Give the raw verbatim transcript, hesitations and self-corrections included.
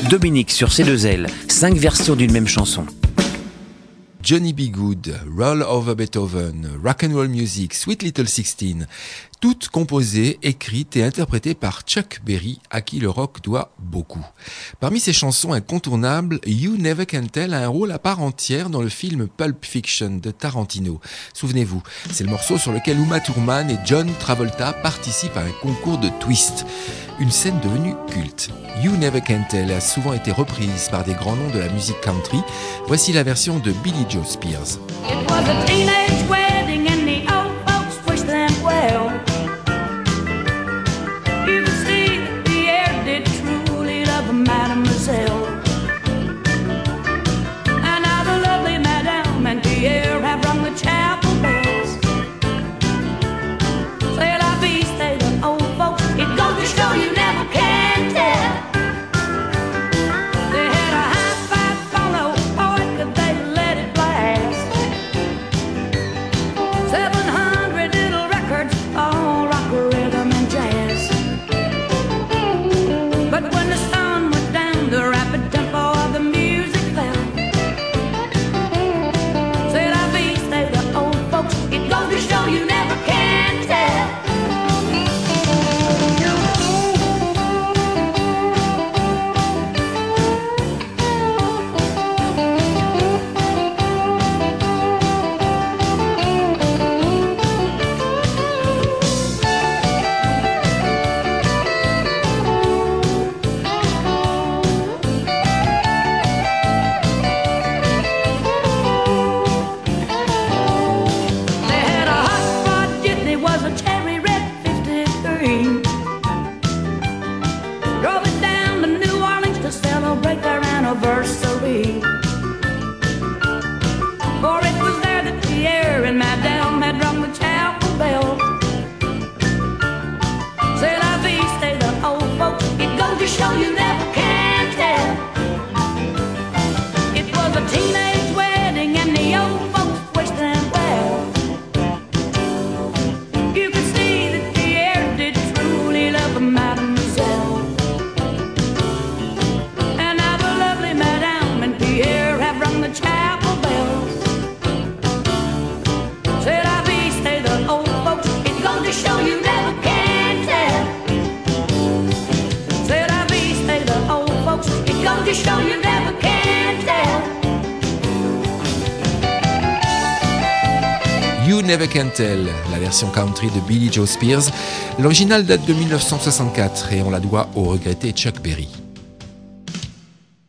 Dominique sur C deux L, cinq versions d'une même chanson. Johnny B. Good, Roll Over Beethoven, Rock'n'Roll Music, Sweet Little Sixteen, toutes composées, écrites et interprétées par Chuck Berry, à qui le rock doit beaucoup. Parmi ses chansons incontournables, You Never Can Tell a un rôle à part entière dans le film Pulp Fiction de Tarantino. Souvenez-vous, c'est le morceau sur lequel Uma Thurman et John Travolta participent à un concours de twist. Une scène devenue culte. You Never Can Tell a souvent été reprise par des grands noms de la musique country. Voici la version de Billie Joe Spears. It was a teenage wedding and the old folks wished them well. You could see that the air did truly love Mademoiselle. And now the lovely Madame and Pierre have rung the chapel bells. C'est la vie, say the old folks. It goes to show you never can tell. They had a high-five phono point that they let it blast. Seven hundred little records, all rock, rhythm, and jazz. But when the sun went down, the rapid tempo of the music fell. C'est la vie, say the old folks. It goes to show you never can tell. They had a hot rod jitney, was a cherry red fifty-three. Drove it down to New Orleans to celebrate their anniversary. For it was there that Pierre and Madame had rung the chapel bell. C'est la vie, say the old folks. It goes to show you never can tell. It was a teenage wedding and the old folks wished them well. You could see that Pierre did truly love Mademoiselle. And now the lovely Madame and Pierre have rung the chapel bells. C'est la vie, say the old folks. It goes to show you never can tell. C'est la vie, say the old folks. It goes to show you never can tell. You Never Can Tell, la version country de Billie Joe Spears. L'original date de mille neuf cent soixante-quatre et on la doit au regretté Chuck Berry.